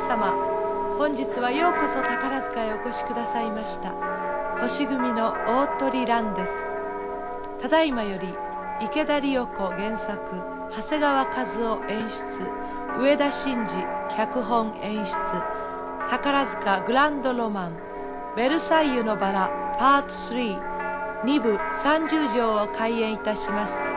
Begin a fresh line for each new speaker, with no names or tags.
様、本日はようこそ宝塚へお越しくださいました。星組の大鳥蘭です。ただいまより池田理代子原作、長谷川和夫演出、上田真司脚本演出、宝塚グランドロマンベルサイユのバラパート3、2部30条を開演いたします。